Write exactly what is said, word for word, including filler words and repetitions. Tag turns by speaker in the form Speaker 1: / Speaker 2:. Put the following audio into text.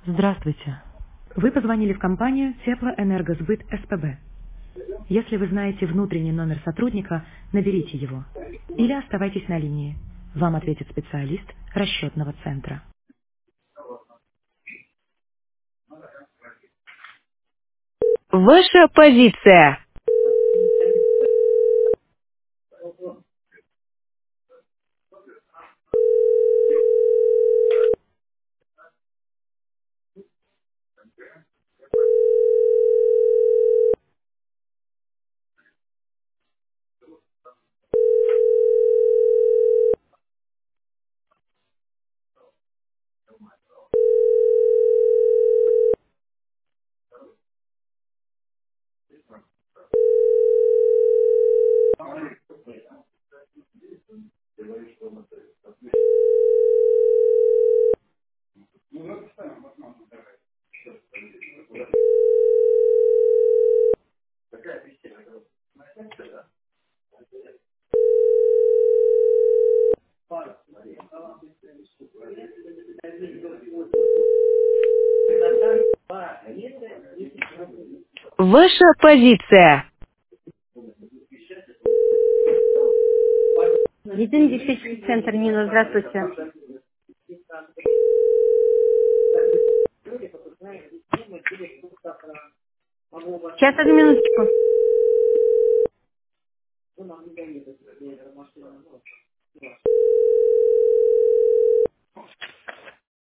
Speaker 1: Здравствуйте. Вы позвонили в компанию Теплоэнергосбыт СПБ. Если вы знаете внутренний номер сотрудника, наберите его. Или оставайтесь на линии. Вам ответит специалист расчетного центра.
Speaker 2: Ваша позиция. Ваша позиция.
Speaker 3: Единый диспетчерский центр, Нина, здравствуйте. Сейчас, одну минуточку.